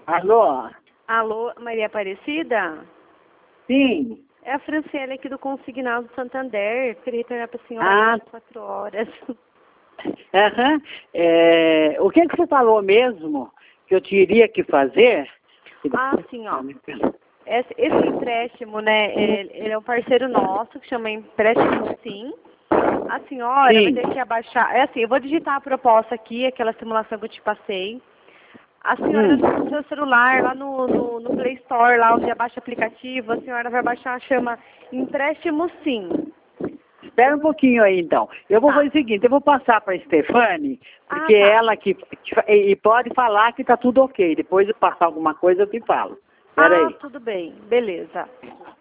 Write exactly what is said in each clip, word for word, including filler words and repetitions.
Alô? Alô, Maria Aparecida? Sim. É a Franciele aqui do Consignado Santander. Queria retornar para a senhora Ah. às quatro horas. Aham. É, o que, que você falou mesmo que eu teria que fazer? Ah, sim, ó. Esse, esse empréstimo, né, ele, ele é um parceiro nosso, que chama Empréstimo Sim. A senhora Sim. vai ter que abaixar... É assim, eu vou digitar a proposta aqui, aquela simulação que eu te passei. A senhora, Hum. no seu celular, lá no, no, no Play Store, lá onde abaixa aplicativo, a senhora vai baixar, chama Empréstimo Sim. Espera um pouquinho aí, então. Eu vou Tá. fazer o seguinte, eu vou passar para a Stefane, porque Ah, tá. ela que, que... E pode falar que está tudo ok. Depois de passar alguma coisa, eu te falo. Espera Ah, aí. tudo bem. Beleza.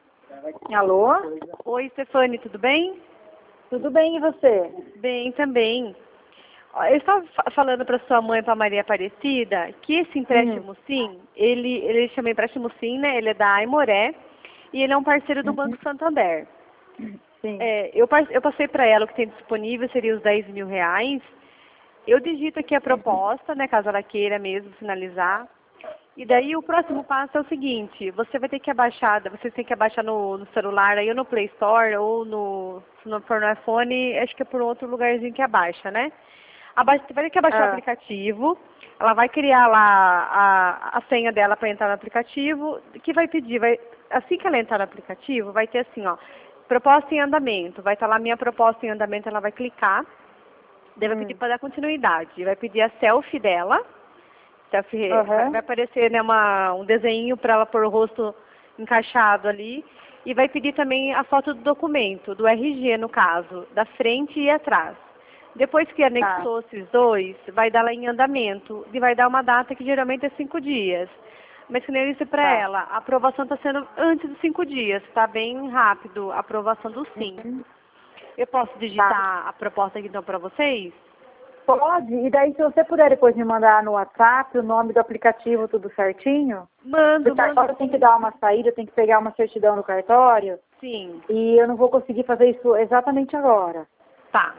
Alô? Oi, Stefane, tudo bem? Tudo bem, e você? Bem, também. Ó, eu estava fa- falando para sua mãe, para Maria Aparecida, que esse empréstimo Sim, ele, ele chama empréstimo Sim, né? Ele é da Aimoré e ele é um parceiro do Banco Santander. Sim. É, eu, par- eu passei para ela o que tem disponível, seria os dez mil reais. Eu digito aqui a proposta, né, caso ela queira mesmo finalizar. E daí o próximo passo é o seguinte, você vai ter que abaixar, você tem que abaixar no, no celular, aí ou no Play Store, ou no, se não for no iPhone, acho que é por outro lugarzinho que abaixa, né? Abaixa, você vai ter que abaixar o Ah. aplicativo, ela vai criar lá a, a senha dela para entrar no aplicativo, que vai pedir, vai, assim que ela entrar no aplicativo, vai ter assim, ó, proposta em andamento, vai estar lá minha proposta em andamento, ela vai clicar, daí vai Hum. pedir para dar continuidade, vai pedir a selfie dela, selfie, Aham. vai, vai aparecer, né, uma, um desenho para ela pôr o rosto encaixado ali, e vai pedir também a foto do documento, do R G no caso, da frente e atrás. Depois que anexou esses dois, vai dar lá em andamento, e vai dar uma data que geralmente é cinco dias. Mas que nem eu disse para Tá. ela, a aprovação está sendo antes dos cinco dias, está bem rápido a aprovação do sim. Uhum. Eu posso digitar a proposta aqui então para vocês? Pode? E daí, se você puder depois me mandar no WhatsApp o nome do aplicativo, tudo certinho? Mando, Porque agora mando. eu tenho que dar uma saída, eu tenho que pegar uma certidão no cartório. Sim, E eu não vou conseguir fazer isso exatamente agora. tá.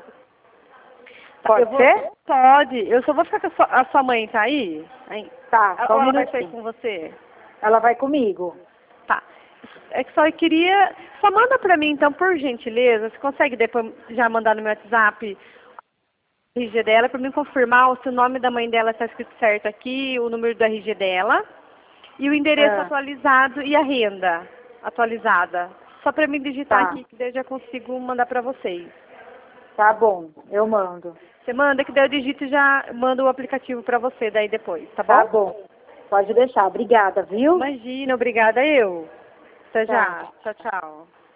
Tá, Pode eu vou- ser? Pode. Eu só vou ficar com a sua, a sua mãe, tá aí? aí? Tá, só Ou um ela vai sair minutinho. com você? Ela vai comigo. Tá. É que só eu queria... Só manda pra mim, então, por gentileza. Você consegue depois já mandar no meu WhatsApp o R G dela pra mim confirmar se o nome da mãe dela está escrito certo aqui, o número do R G dela e o endereço Ah. atualizado e a renda atualizada. Só pra mim digitar Tá. aqui, que daí eu já consigo mandar pra vocês. Tá bom, eu mando. Você manda, que daí eu digito e já mando o aplicativo pra você daí depois, tá bom? Tá bom. Pode deixar. Obrigada, viu? Imagina, obrigada eu. Até já. Tá. Tchau, tchau.